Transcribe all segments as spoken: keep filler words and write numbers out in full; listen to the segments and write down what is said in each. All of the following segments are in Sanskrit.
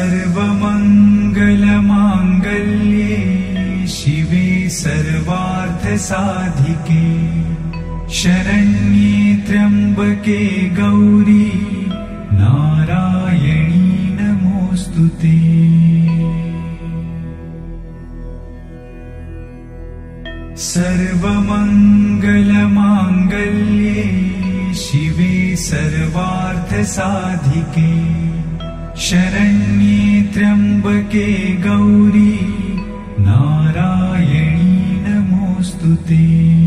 सर्वमङ्गलमाङ्गल्ये शिवे सर्वार्थसाधिके शरण्ये त्र्यम्बके गौरी नारायणी नमोऽस्तुते। सर्वमङ्गलमाङ्गल्ये शिवे सर्वार्थसाधिके शरण्ये त्र्यम्बके गौरी नारायणी नमोऽस्तुते।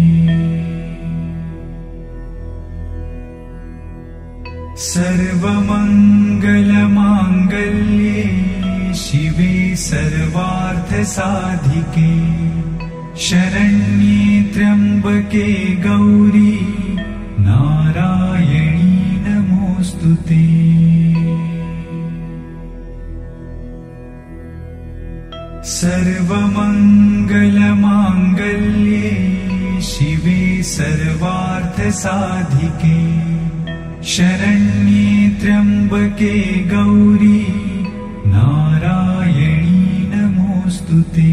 सर्वमङ्गलमाङ्गल्ये शिवे सर्वार्थसाधिके शरण्ये त्र्यम्बके गौरी नारायणी नमोऽस्तुते। सर्वमङ्गलमाङ्गल्ये शिवे सर्वार्थसाधिके शरण्ये त्र्यम्बके गौरी नारायणी नमोऽस्तुते।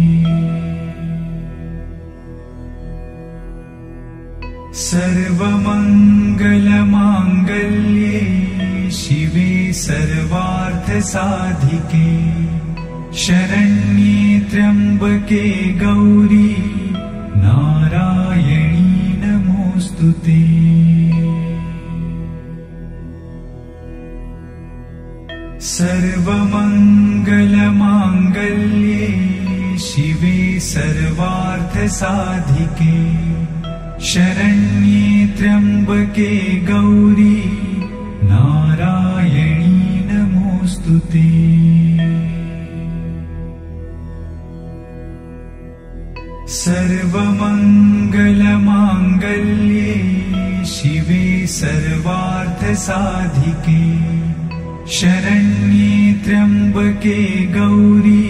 सर्वमङ्गलमाङ्गल्ये शिवे सर्वार्थसाधिके शरण्ये त्र्यम्बके गौरी नारायणी नमोऽस्तुते। सर्वमङ्गलमाङ्गल्ये शिवे सर्वार्थसाधिके शरण्ये त्र्यम्बके गौरी नारायणी नमोऽस्तुते। सर्वमङ्गलमाङ्गल्ये शिवे सर्वार्थसाधिके शरण्ये त्र्यम्बके गौरी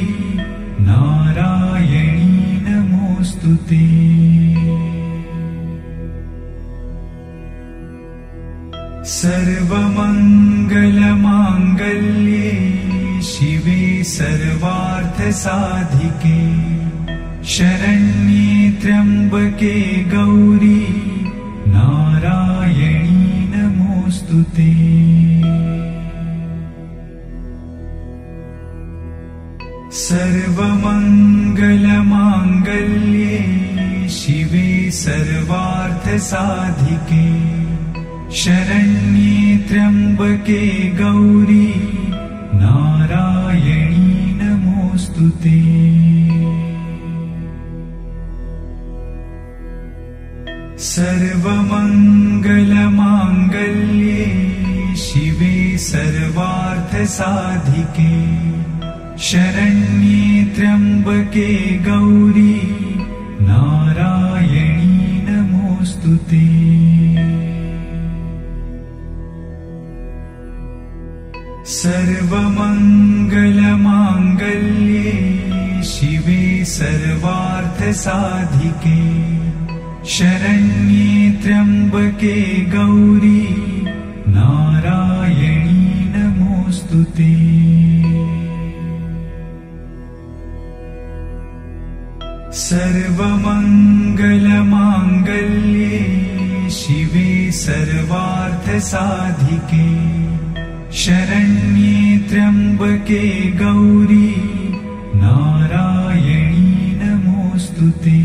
नारायणी नमोऽस्तुते। सर्वमङ्गलमाङ्गल्ये शिवे सर्वार्थसाधिके शरण्ये त्र्यम्बके गौरी नारायणी नमोऽस्तुते। सर्वमङ्गलमाङ्गल्ये शिवे सर्वार्थसाधिके शरण्ये त्र्यम्बके गौरी नारायणी नमोऽस्तुते। सर्वमङ्गलमाङ्गल्ये शिवे सर्वार्थसाधिके शरण्ये त्र्यम्बके गौरी नारायणी नमोऽस्तुते। सर्वमङ्गलमाङ्गल्ये शिवे सर्वार्थसाधिके शरण्ये त्र्यम्बके गौरी नारायणी नमोऽस्तुते। सर्वमङ्गलमाङ्गल्ये शिवे सर्वार्थसाधिके शरण्ये त्र्यम्बके गौरी नारायणी नमोऽस्तुते।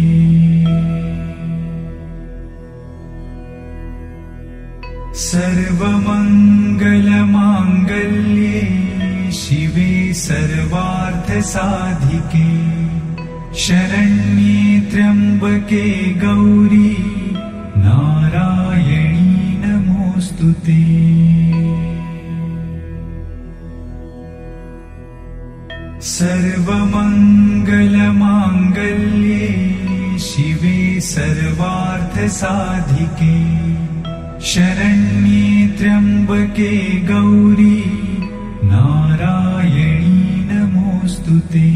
सर्वमङ्गलमाङ्गल्ये शिवे सर्वार्थसाधिके शरण्ये त्र्यम्बके गौरी नारायणी नमोऽस्तुते। सर्वमङ्गलमाङ्गल्ये शिवे सर्वार्थसाधिके शरण्ये त्र्यम्बके गौरी नारायणी नमोऽस्तुते।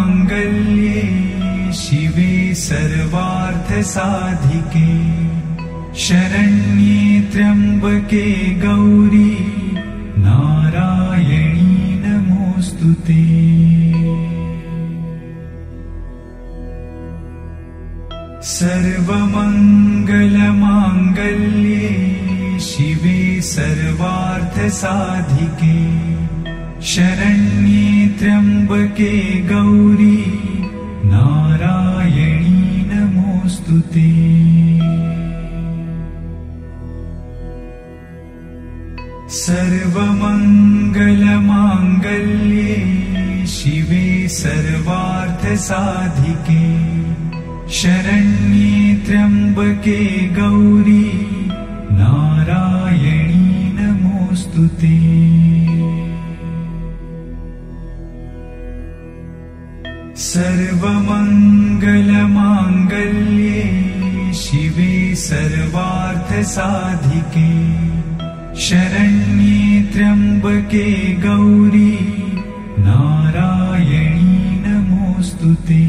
सर्वमङ्गलमाङ्गल्ये शिवे सर्वार्थसाधिके शरण्ये त्र्यम्बके गौरी नारायणी नमोऽस्तुते। सर्वमङ्गलमाङ्गल्ये शिवे सर्वार्थसाधिके शरण्ये त्र्यम्बके गौरी नारायणी नमोऽस्तुते। सर्वमङ्गलमाङ्गल्ये शिवे सर्वार्थसाधिके शरण्ये त्र्यम्बके गौरी नारायणी नमोऽस्तुते। सर्वमङ्गलमाङ्गल्ये शिवे सर्वार्थसाधिके शरण्ये त्र्यम्बके गौरी नारायणी नमोऽस्तुते।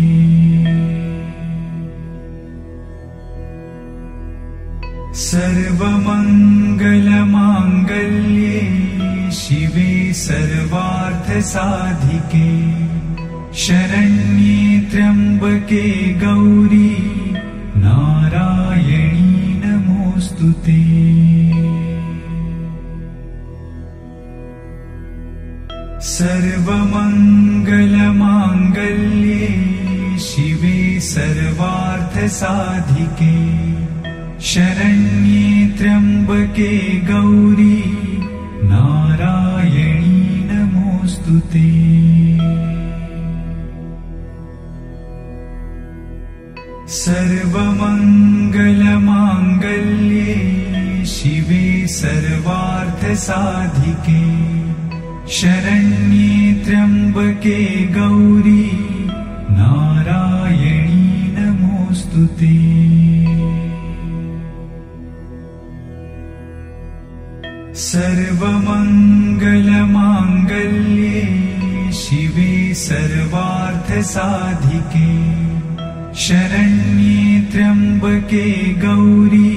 सर्वमङ्गलमाङ्गल्ये शिवे सर्वार्थसाधिके शरण्ये त्र्यम्बके गौरी नारायणी नमोऽस्तुते। सर्वमङ्गलमाङ्गल्ये शिवे सर्वार्थसाधिके शरण्ये त्र्यम्बके गौरी नारायणी नमोऽस्तुते। सर्वमङ्गलमाङ्गल्ये शिवे सर्वार्थसाधिके शरण्ये त्र्यम्बके गौरी नारायणी नमोऽस्तुते। सर्वमङ्गलमाङ्गल्ये शिवे सर्वार्थसाधिके शरण्ये त्र्यम्बके गौरी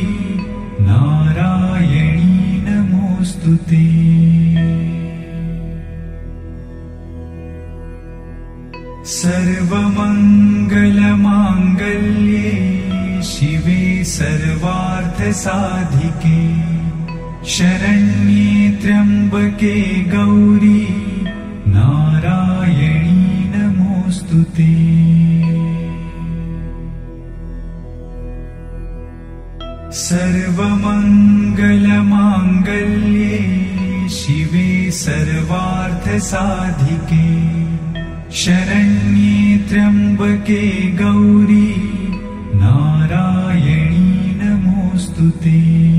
नारायणी नमोऽस्तुते। सर्वमङ्गलमाङ्गल्ये शिवे सर्वार्थसाधिके शरण्ये त्र्यम्बके गौरी नारायणी नमोऽस्तुते। सर्वमङ्गलमाङ्गल्ये शिवे सर्वार्थसाधिके शरण्ये त्र्यम्बके गौरी नारायणी नमोऽस्तुते।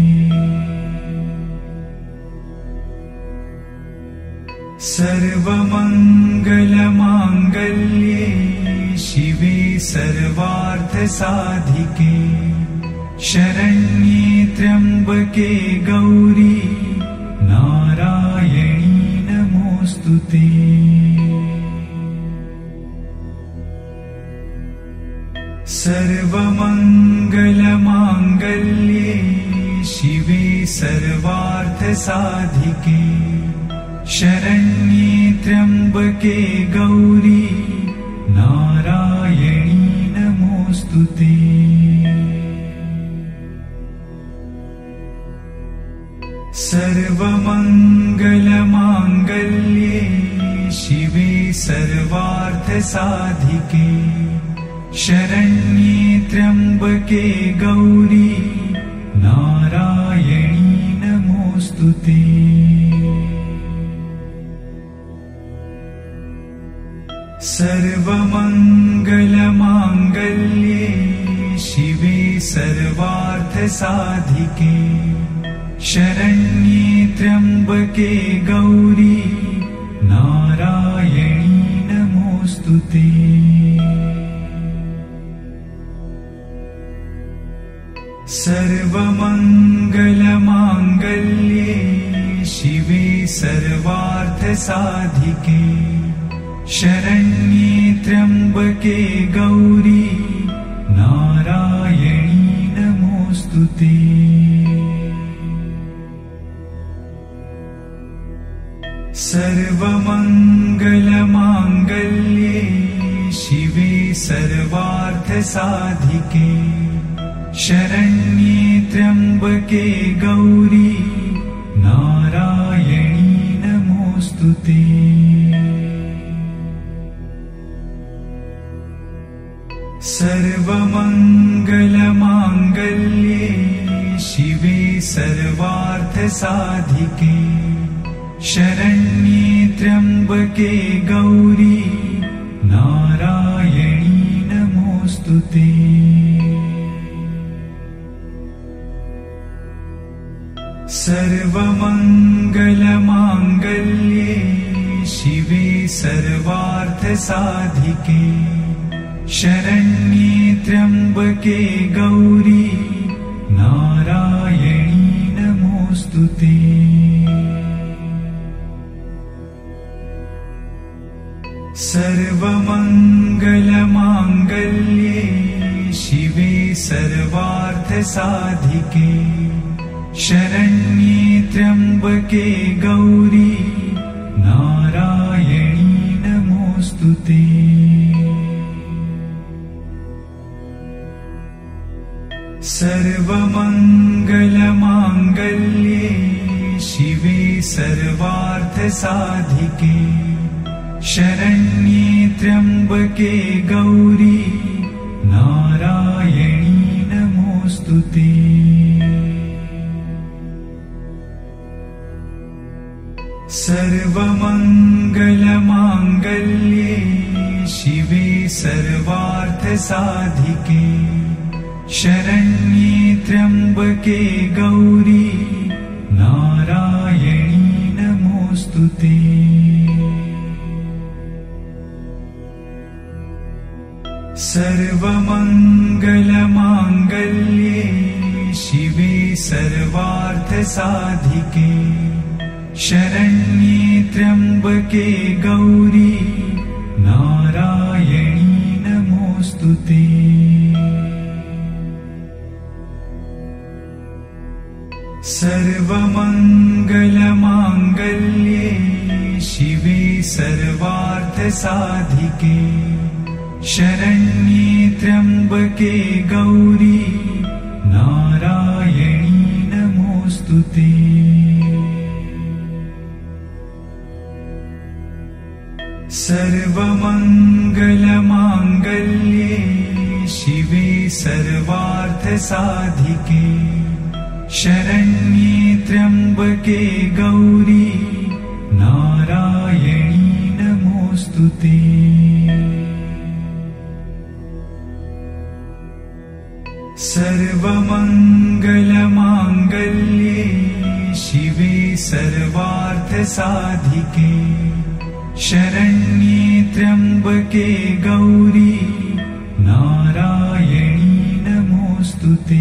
सर्वमङ्गलमाङ्गल्ये शिवे सर्वार्थसाधिके शरण्ये त्र्यम्बके गौरी नारायणी नमोऽस्तुते। सर्वमङ्गलमाङ्गल्ये शिवे सर्वार्थसाधिके शरण्ये त्र्यम्बके गौरी नारायणी नमोऽस्तुते। सर्वमङ्गलमाङ्गल्ये शिवे सर्वार्थसाधिके शरण्ये त्र्यम्बके गौरी नारायणी नमोऽस्तुते। सर्वमङ्गलमाङ्गल्ये शिवे सर्वार्थसाधिके शरण्ये त्र्यम्बके गौरी नारायणी नमोऽस्तुते। सर्वमङ्गलमाङ्गल्ये शिवे सर्वार्थसाधिके शरण्ये त्र्यम्बके गौरी नारायणी नमोऽस्तुते। ते। सर्वमङ्गलमाङ्गल्ये शिवे सर्वार्थसाधिके शरण्ये त्र्यम्बके गौरी नारायणी नमोऽस्तु ते। सर्वमङ्गलमाङ्गल्ये शिवे सर्वार्थसाधिके शरण्ये त्र्यम्बके गौरी नारायणी नमोऽस्तु ते। सर्वमङ्गलमाङ्गल्ये शिवे सर्वार्थसाधिके शरण्ये त्र्यम्बके गौरी नारायणी नमोऽस्तु ते। सर्वमङ्गलमाङ्गल्ये शिवे सर्वार्थसाधिके शरण्ये त्र्यम्बके गौरी नारायणी नमोऽस्तु ते। सर्वमङ्गलमाङ्गल्ये शिवे सर्वार्थसाधिके शरण्ये त्र्यम्बके गौरी नारायणी नमोऽस्तु ते। सर्वमङ्गलमाङ्गल्ये शिवे सर्वार्थसाधिके शरण्ये त्र्यम्बके गौरी नारायणी नमोऽस्तु ते। सर्वमङ्गलमाङ्गल्ये शिवे सर्वार्थसाधिके शरण्ये त्र्यम्बके गौरी नारायणी नमोऽस्तु ते। सर्वमङ्गलमाङ्गल्ये शिवे सर्वार्थसाधिके शरण्ये त्र्यम्बके गौरी नारायणी नमोऽस्तु ते। सर्वमङ्गलमाङ्गल्ये शिवे सर्वार्थसाधिके शरण्ये त्र्यम्बके गौरी नारायणी नमोऽस्तु ते। सर्वमङ्गलमाङ्गल्ये शिवे सर्वार्थसाधिके शरण्ये त्र्यम्बके गौरी नारायणी नमोऽस्तु ते।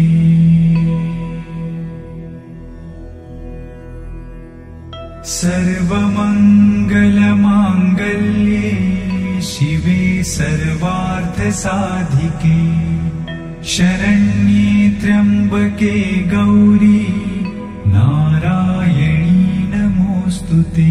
सर्वमङ्गलमाङ्गल्ये शिवे सर्वार्थसाधिके शरण्ये त्र्यम्बके गौरी नारायणी नमोऽस्तु ते।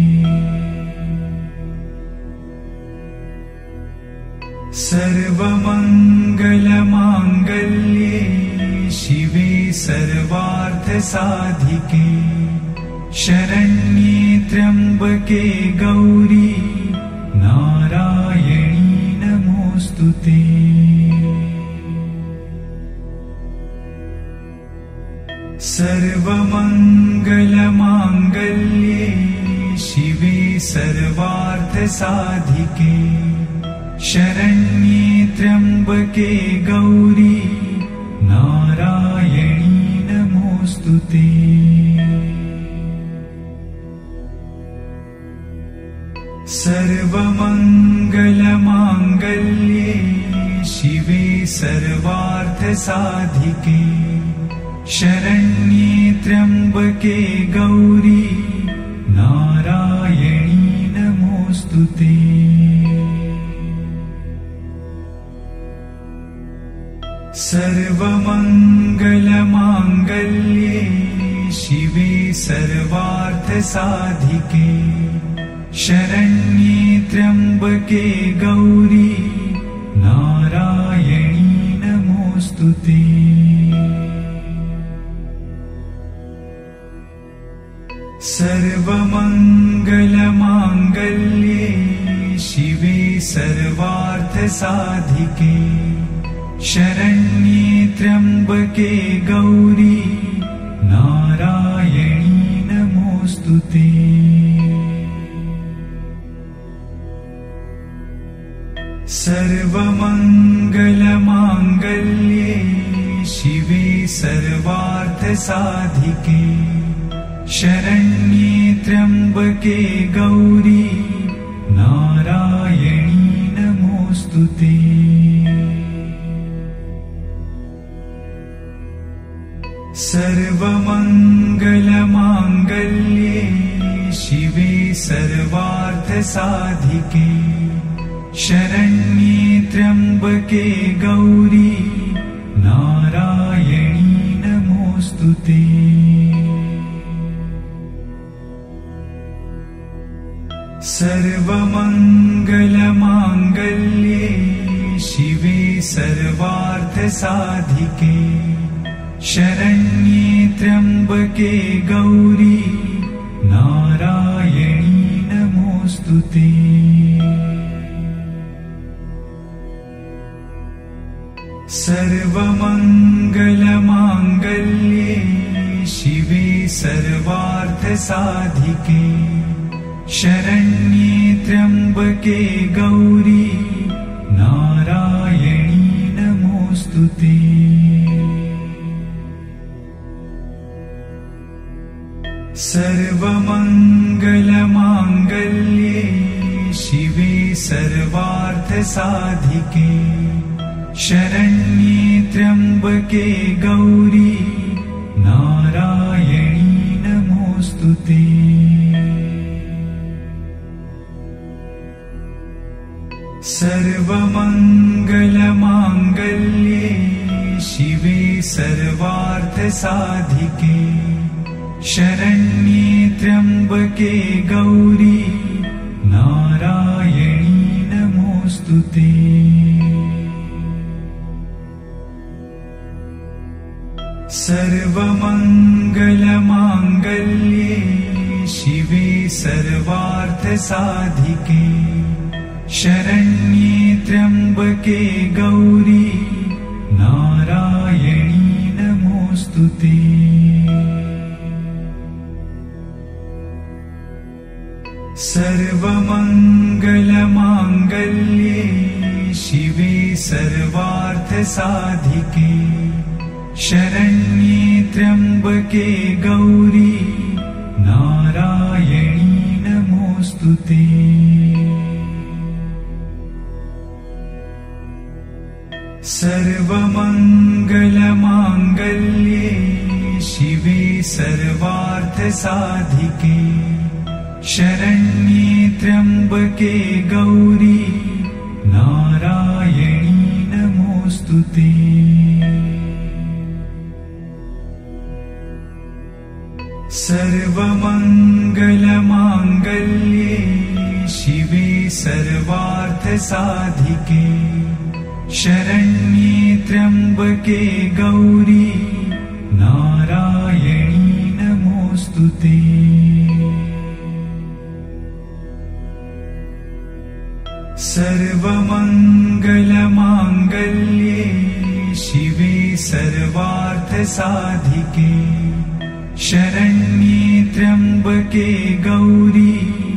सर्वमङ्गलमाङ्गल्ये शिवे सर्वार्थसाधिके शरण्ये त्र्यम्बके गौरी नारायणी नमोऽस्तु ते। सर्वमङ्गलमाङ्गल्ये शिवे सर्वार्थसाधिके शरण्ये त्र्यम्बके गौरी नारायणी नमोऽस्तु ते। सर्वमङ्गलमाङ्गल्ये शिवे सर्वार्थसाधिके शरण्ये त्र्यम्बके गौरी नारायणी नमोऽस्तु ते। सर्वमङ्गलमाङ्गल्ये सर्वार्थसाधिके शरण्ये त्र्यम्बके गौरी नारायणी नमोऽस्तुते। सर्वमङ्गलमाङ्गल्ये शिवे सर्वार्थसाधिके शरण्ये त्र्यम्बके गौरी नारायणी नमोऽस्तुते। सर्वमङ्गलमाङ्गल्ये शिवे सर्वार्थसाधिके शरण्ये त्र्यम्बके गौरी नारायणी नमोऽस्तुते। सर्वमङ्गलमाङ्गल्ये शिवे सर्वार्थसाधिके शरण्ये त्र्यम्बके गौरी नारायणी नमोऽस्तुते। सर्वमङ्गलमाङ्गल्ये शिवे सर्वार्थसाधिके शरण्ये त्र्यम्बके गौरी नारायणी नमोऽस्तुते। सर्वमङ्गलमाङ्गल्ये शिवे सर्वार्थसाधिके शरण्ये त्र्यम्बके गौरी नारायणी नमोऽस्तुते। सर्वमङ्गलमाङ्गल्ये शिवे सर्वार्थसाधिके शरण्ये त्र्यम्बके गौरी नारायणी नमोऽस्तुते। सर्वमङ्गलमाङ्गल्ये शिवे सर्वार्थसाधिके शरण्ये त्र्यम्बके गौरी नारायणी नमोऽस्तुते। सर्वमङ्गलमाङ्गल्ये शिवे सर्वार्थसाधिके शरण्ये त्र्यम्बके गौरी नारायणी नमोऽस्तुते। सर्वमङ्गलमाङ्गल्ये शिवे सर्वार्थसाधिके शरण्ये त्र्यम्बके गौरी नारायणी नमोऽस्तुते। सर्वमङ्गलमाङ्गल्ये शिवे सर्वार्थसाधिके शरण्ये त्र्यम्बके गौरी नारायणी नमोऽस्तुते। सर्वमङ्गलमाङ्गल्ये शिवे सर्वार्थसाधिके शरण्ये त्र्यम्बके गौरी नारायणी नमोऽस्तुते। सर्वमङ्गलमाङ्गल्ये शिवे सर्वार्थसाधिके शरण्ये त्र्यम्बके गौरी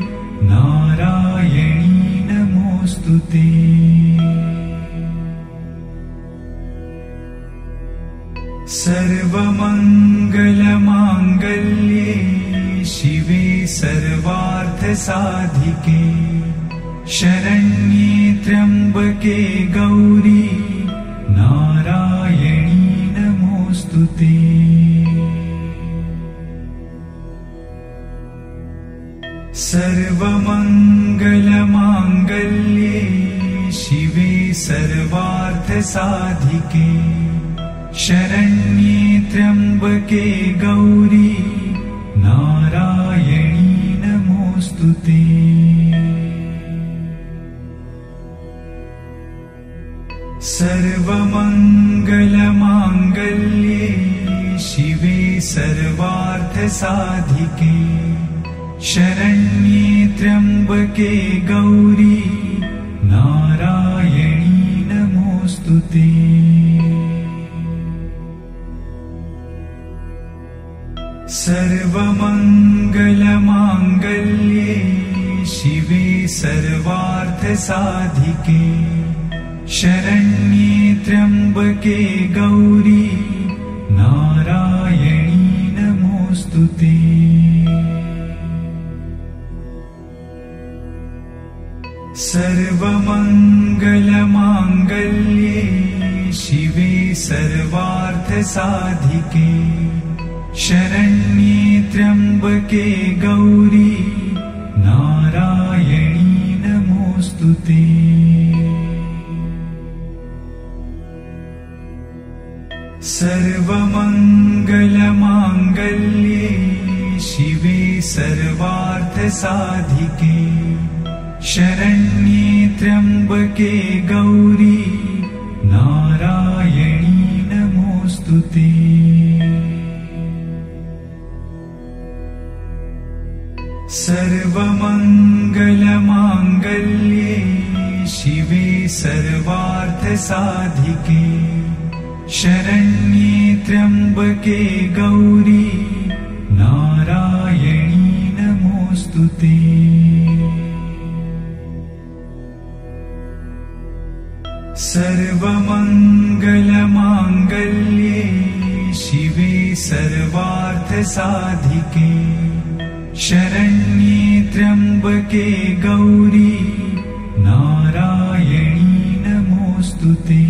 नारायणी नमोऽस्तुते। सर्वमङ्गलमाङ्गल्ये शिवे सर्वार्थसाधिके शरण्ये त्र्यम्बके गौरी नारायणी नमोऽस्तुते। सर्वमङ्गलमाङ्गल्ये शिवे सर्वार्थसाधिके शरण्ये त्र्यम्बके गौरी नारायणी नमोऽस्तुते। सर्वमङ्गलमाङ्गल्ये शिवे सर्वार्थसाधिके शरण्ये त्र्यम्बके गौरी नारायणी नमोऽस्तुते। सर्वमङ्गलमाङ्गल्ये शिवे सर्वार्थसाधिके शरण्ये त्र्यम्बके गौरी नारायणी नमोऽस्तुते। सर्वमङ्गलमाङ्गल्ये शिवे सर्वार्थसाधिके शरण्ये त्र्यम्बके गौरी नारायणी नमोऽस्तुते। सर्वमङ्गलमाङ्गल्ये शिवे सर्वार्थसाधिके शरण्ये त्र्यम्बके गौरी नारायणी नमोऽस्तुते। सर्वमङ्गलमाङ्गल्ये शिवे सर्वार्थसाधिके शरण्ये त्र्यम्बके गौरी नारायणी नमोऽस्तुते। सर्वमङ्गलमाङ्गल्ये शिवे सर्वार्थसाधिके शरण्ये त्र्यम्बके गौरी नारायणी नमोऽस्तुते।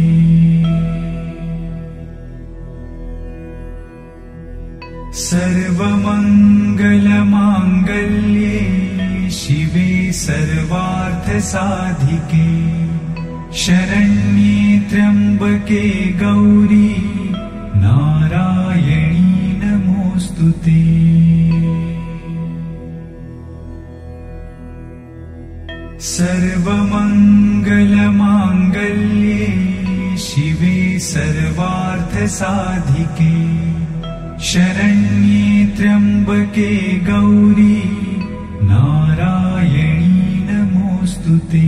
सर्वमङ्गलमाङ्गल्ये शिवे सर्वार्थसाधिके शरण्ये त्र्यम्बके गौरी नारायणी नमोऽस्तुते। सर्वमङ्गलमाङ्गल्ये शिवे सर्वार्थसाधिके शरण्ये त्र्यम्बके गौरी नारायणी नमोऽस्तुते।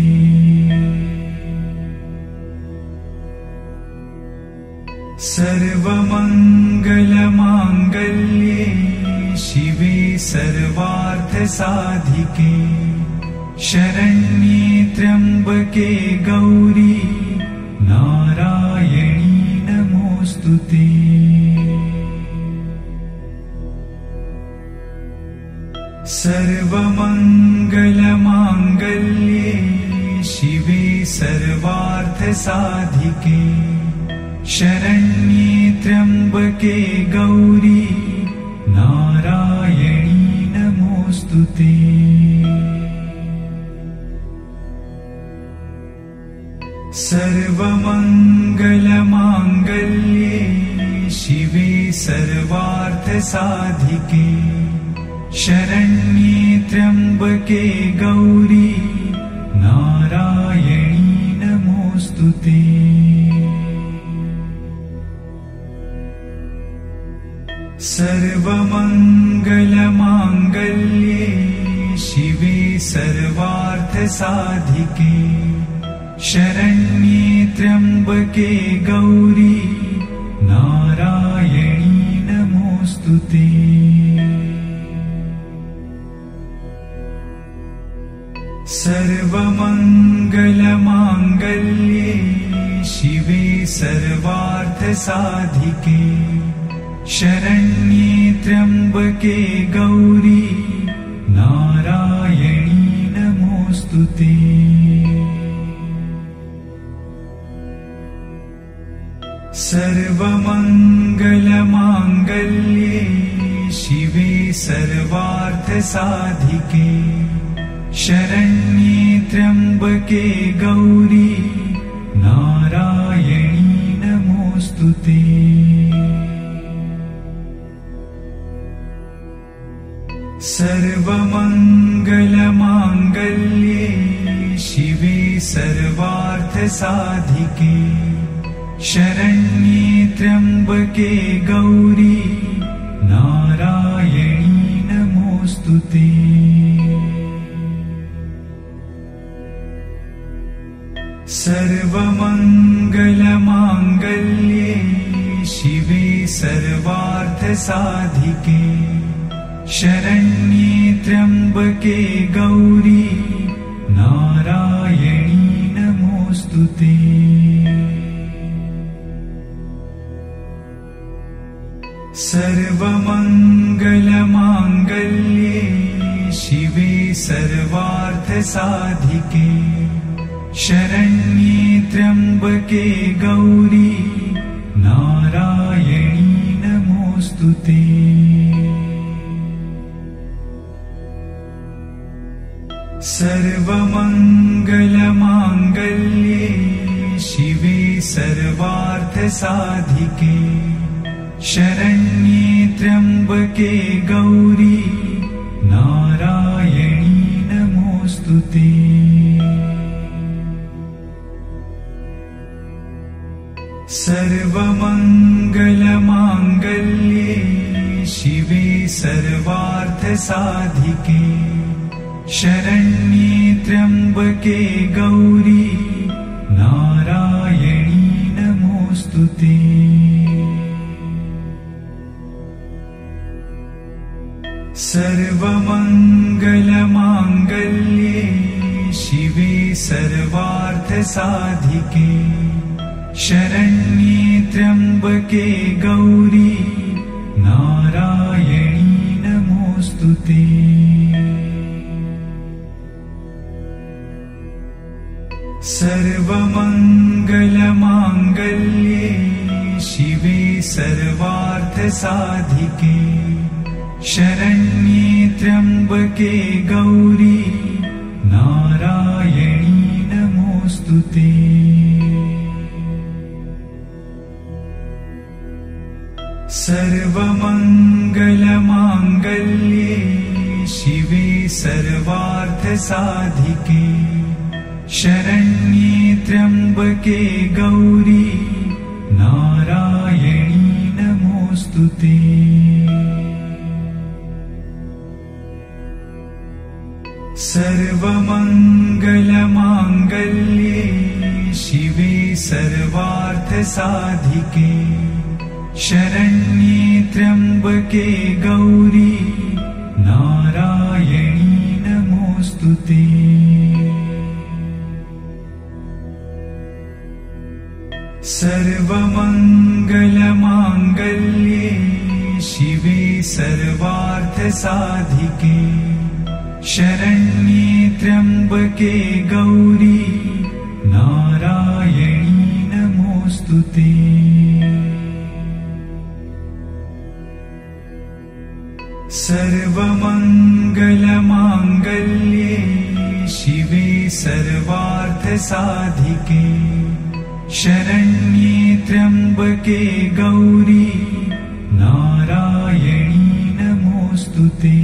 सर्वमङ्गलमाङ्गल्ये शिवे सर्वार्थसाधिके शरण्ये त्र्यम्बके गौरी नारायणी नमोऽस्तुते। सर्वमङ्गलमाङ्गल्ये शिवे सर्वार्थसाधिके शरण्ये त्र्यम्बके गौरी नारायणी नमोऽस्तुते। सर्वमङ्गलमाङ्गल्ये शिवे सर्वार्थसाधिके शरण्ये त्र्यम्बके गौरी नारायणी नमोऽस्तुते। सर्वमङ्गलमाङ्गल्ये शिवे सर्वार्थसाधिके शरण्ये त्र्यम्बके गौरी नारायणी नमोऽस्तुते। सर्वमङ्गलमाङ्गल्ये शिवे सर्वार्थसाधिके शरण्ये त्र्यम्बके गौरी नारायणी नमोऽस्तुते। सर्वमङ्गलमाङ्गल्ये शिवे सर्वार्थसाधिके शरण्ये त्र्यम्बके गौरी नारायणी नमोऽस्तुते। सर्वमङ्गलमाङ्गल्ये शिवे सर्वार्थसाधिके शरण्ये त्र्यम्बके गौरी नारायणी नमोऽस्तुते। सर्वमङ्गलमाङ्गल्ये शिवे सर्वार्थसाधिके शरण्ये त्र्यम्बके गौरी नारायणी नमोऽस्तुते। सर्वमङ्गलमाङ्गल्ये शिवे सर्वार्थसाधिके शरण्ये त्र्यम्बके गौरी नारायणी नमोऽस्तुते। सर्वमङ्गलमाङ्गल्ये शिवे सर्वार्थसाधिके शरण्ये त्र्यम्बके गौरी नारायणी नमोऽस्तुते। सर्वमङ्गलमाङ्गल्ये शिवे सर्वार्थसाधिके शरण्ये त्र्यम्बके गौरी नारायणी नमोऽस्तुते। सर्वमङ्गलमाङ्गल्ये शिवे सर्वार्थसाधिके शरण्ये त्र्यम्बके गौरी नारायणी नमोऽस्तुते। सर्वमङ्गलमाङ्गल्ये शिवे सर्वार्थसाधिके शरण्ये त्र्यम्बके गौरी नारायणी नमोऽस्तुते। सर्वमङ्गलमाङ्गल्ये शिवे सर्वार्थसाधिके शरण्ये त्र्यम्बके गौरी नारायणी नमोऽस्तुते। सर्वमङ्गलमाङ्गल्ये शिवे सर्वार्थसाधिके शरण्ये त्र्यम्बके गौरी नारायणी नमोऽस्तुते। सर्वमङ्गलमाङ्गल्ये शिवे सर्वार्थसाधिके शरण्ये त्र्यम्बके गौरी नारायणी नमोऽस्तुते। सर्वमङ्गलमाङ्गल्ये शिवे सर्वार्थसाधिके शरण्ये त्र्यम्बके गौरी नारायणी नमोऽस्तुते।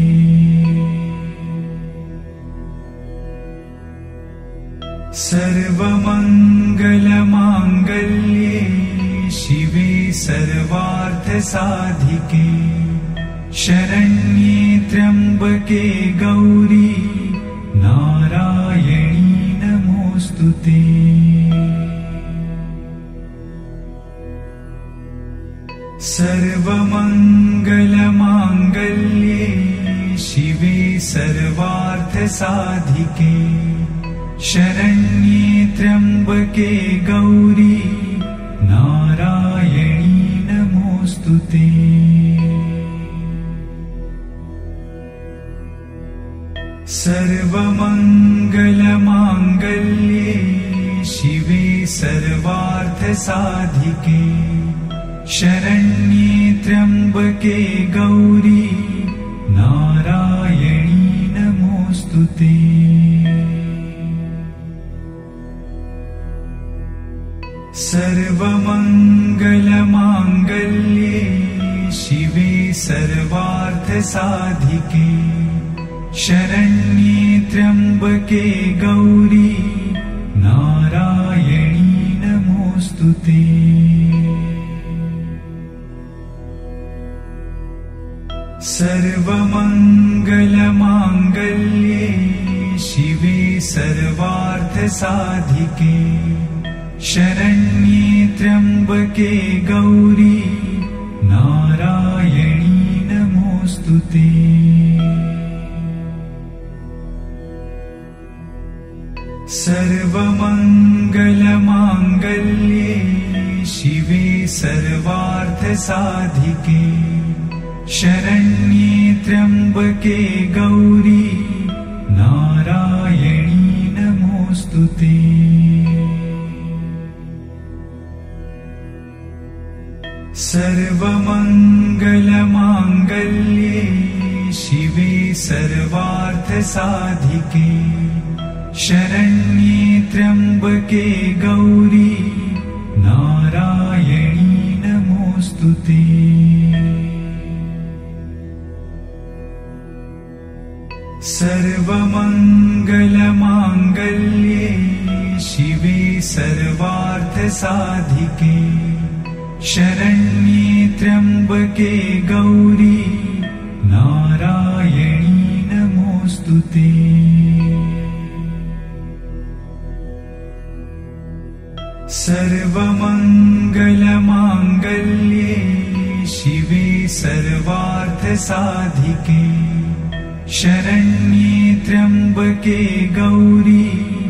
सर्वमङ्गलमाङ्गल्ये शिवे सर्वार्थसाधिके शरण्ये त्र्यम्बके गौरी नारायणी नमोऽस्तुते। सर्वमङ्गलमाङ्गल्ये शिवे सर्वार्थसाधिके शरण्ये त्र्यम्बके गौरी नारायणी नमोऽस्तुते। सर्वमङ्गलमाङ्गल्ये शिवे सर्वार्थसाधिके शरण्ये त्र्यम्बके गौरी नारायणी नमोऽस्तुते। सर्वमङ्गलमाङ्गल्ये शिवे सर्वार्थसाधिके शरण्ये त्र्यम्बके गौरी नारायणी नमोऽस्तुते। सर्वमङ्गलमाङ्गल्ये शिवे सर्वार्थसाधिके शरण्ये त्र्यम्बके गौरी नारायणी नमोऽस्तुते। सर्वमङ्गलमाङ्गल्ये शिवे सर्वार्थसाधिके शरण्ये त्र्यम्बके गौरी नारायणी नमोऽस्तुते। सर्वमङ्गलमाङ्गल्ये शिवे सर्वार्थसाधिके शरण्ये त्र्यम्बके गौरी नारायणी नमोऽस्तुते। सर्वमङ्गलमाङ्गल्ये शिवे सर्वार्थसाधिके शरण्ये त्र्यम्बके गौरी नारायणी नमोऽस्तुते। सर्वमङ्गलमाङ्गल्ये शिवे सर्वार्थसाधिके शरण्ये त्र्यम्बके गौरी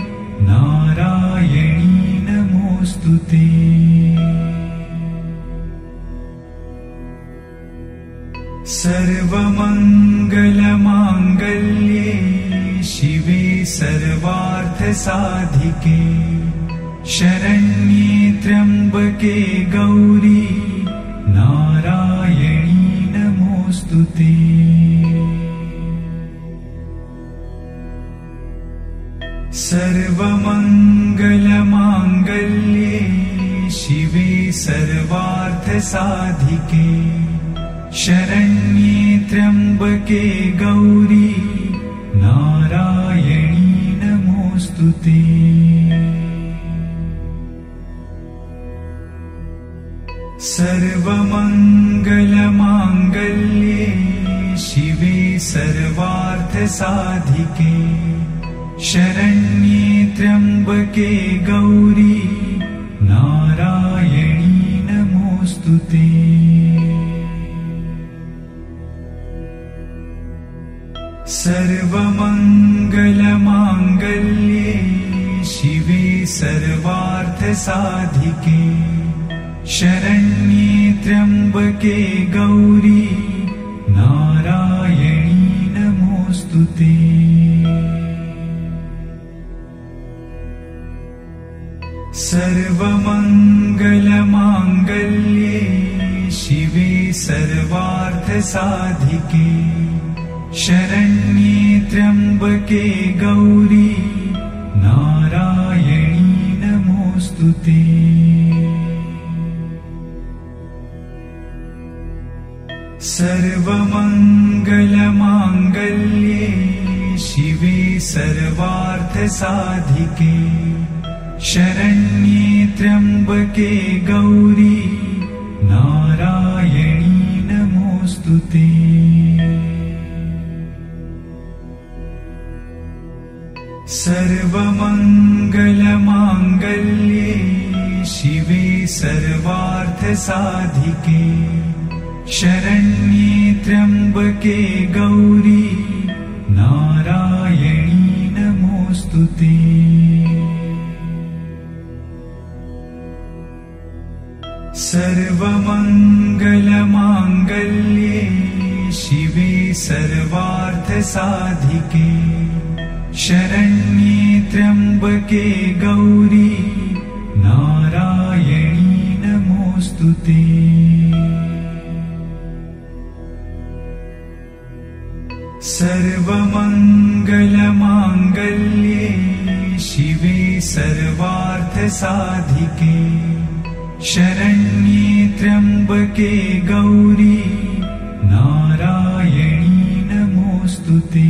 नारायणी नमोऽस्तुते। सर्वमङ्गलमाङ्गल्ये शिवे सर्वार्थसाधिके शरण्ये त्र्यम्बके गौरी नारायणी नमोऽस्तुते। सर्वमङ्गलमाङ्गल्ये शिवे सर्वार्थसाधिके शरण्ये त्र्यम्बके गौरी नारायणी नमोऽस्तुते। सर्वमङ्गलमाङ्गल्ये शिवे सर्वार्थसाधिके शरण्ये त्र्यम्बके गौरी नारायणी नमोऽस्तुते। सर्वमङ्गलमाङ्गल्ये शिवे सर्वार्थसाधिके शरण्ये त्र्यम्बके गौरी नारायणी नमोऽस्तुते। सर्वमङ्गलमाङ्गल्ये शिवे सर्वार्थसाधिके शरण्ये त्र्यम्बके गौरी नारायणी नमोऽस्तुते। सर्वमङ्गलमाङ्गल्ये शिवे सर्वार्थसाधिके शरण्ये त्र्यम्बके गौरी नारायणी नमोऽस्तुते। सर्वमङ्गलमाङ्गल्ये शिवे सर्वार्थसाधिके शरण्ये त्र्यम्बके गौरी नारायणी नमोऽस्तुते। सर्वमङ्गलमाङ्गल्ये शिवे सर्वार्थसाधिके शरण्ये त्र्यम्बके गौरी नारायणी नमोऽस्तुते। सर्वमङ्गलमाङ्गल्ये शिवे सर्वार्थसाधिके शरण्ये त्र्यम्बके गौरी नारायणी नमोऽस्तुते।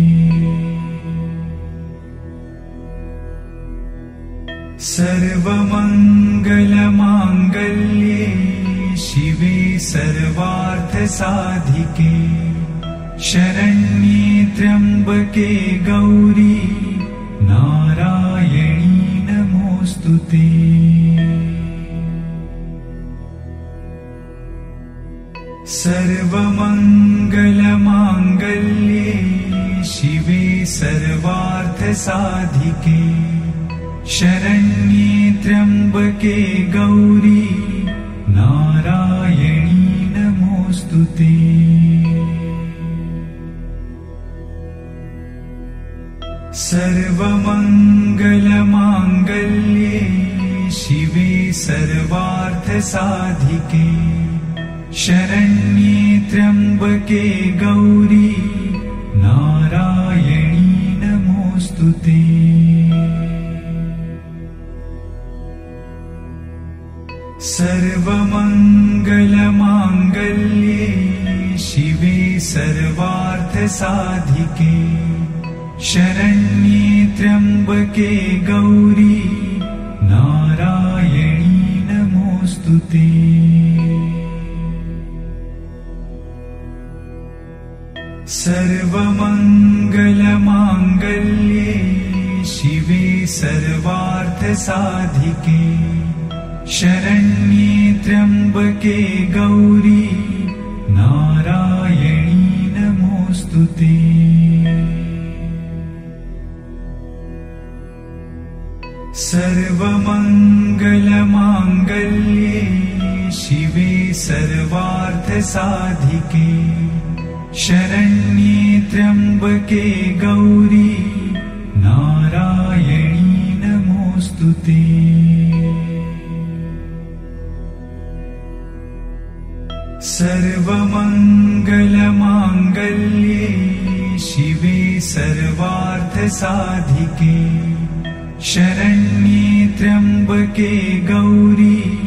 सर्वमङ्गलमाङ्गल्ये शिवे सर्वार्थसाधिके शरण्ये त्र्यम्बके गौरी नारायणी नमोऽस्तुते। सर्वमङ्गलमाङ्गल्ये शिवे सर्वार्थसाधिके शरण्ये त्र्यम्बके गौरी नारायणी नमोऽस्तुते। सर्वमङ्गलमाङ्गल्ये शिवे सर्वार्थसाधिके शरण्ये त्र्यम्बके गौरी नारायणी नमोऽस्तुते। सर्वमङ्गलमाङ्गल्ये शिवे सर्वार्थसाधिके शरण्ये त्र्यम्बके गौरी नारायणी नमोऽस्तुते। सर्वमङ्गलमाङ्गल्ये शिवे सर्वार्थसाधिके शरण्ये त्र्यम्बके गौरी नारायणी नमोऽस्तुते। सर्वमङ्गलमाङ्गल्ये शिवे सर्वार्थसाधिके शरण्ये त्र्यम्बके गौरी नारायणी नमोऽस्तुते। सर्वमङ्गलमाङ्गल्ये शिवे सर्वार्थसाधिके शरण्ये त्र्यम्बके गौरी